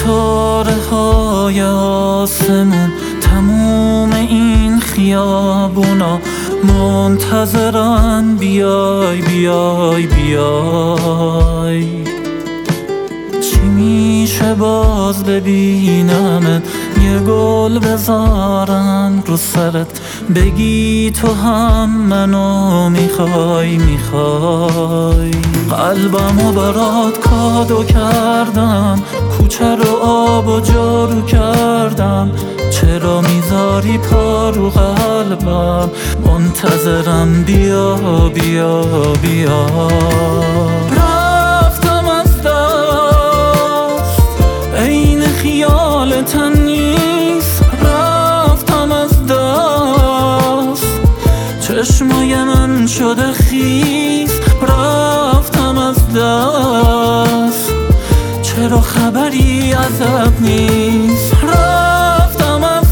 ستاره های آسمون، تموم این خیابونا منتظرن بیای بیای بیای. چی میشه باز ببینمت، یه گل بذارن رو سرت، بگی تو هم منو میخوای میخوای. قلبمو برات کادو کردم، کوچه رو آب و جارو کردم، چرا میذاری پا رو قلبم، منتظرم بیا بیا بیا. رفتم از دست عین خیالتم نیست، رفتم از دست چشمای من شده خیس، رفتم از دست چرا خبری ازت نیست. رفتم از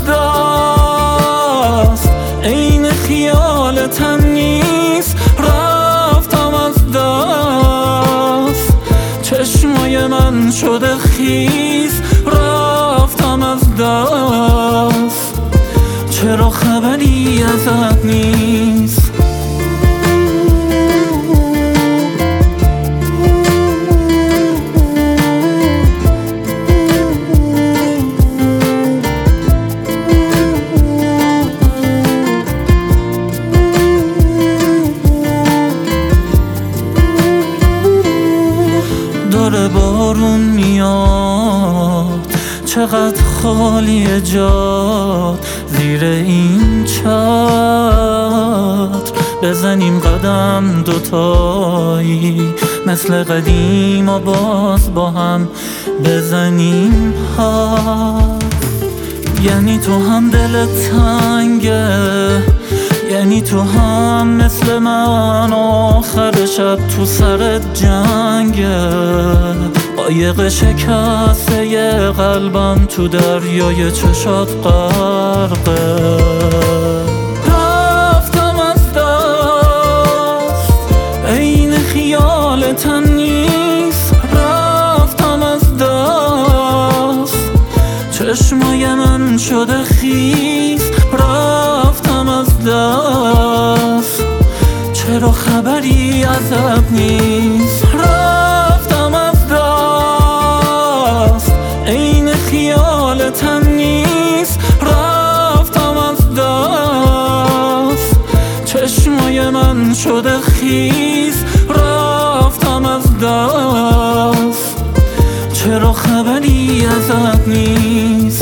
دست عین خیالتم نیست، رفتم از دست چشمای من شده خیس، رفتم از دست چرا خبری ازت نیست. داره بارون میاد، چقدر خالی جاد زیر این چتر، بزنیم قدم دوتایی مثل قدیم و باز با هم بزنیم حرف. یعنی تو هم دلت تنگه، یعنی تو هم مثل من آخر شب تو سرت جنگه، قایق شکسته ی قلبم تو دریای چشات غرقه. رفتم از دست عین خیالتم نیست، رفتم از دست چشمای من شده خیس، رفتم از دست چرا خبری ازت نیست. رفتم از دست عین خیالتم نیست، رفتم از دست چشمای من شده خیس، رفتم از دست چرا خبری ازت نیست.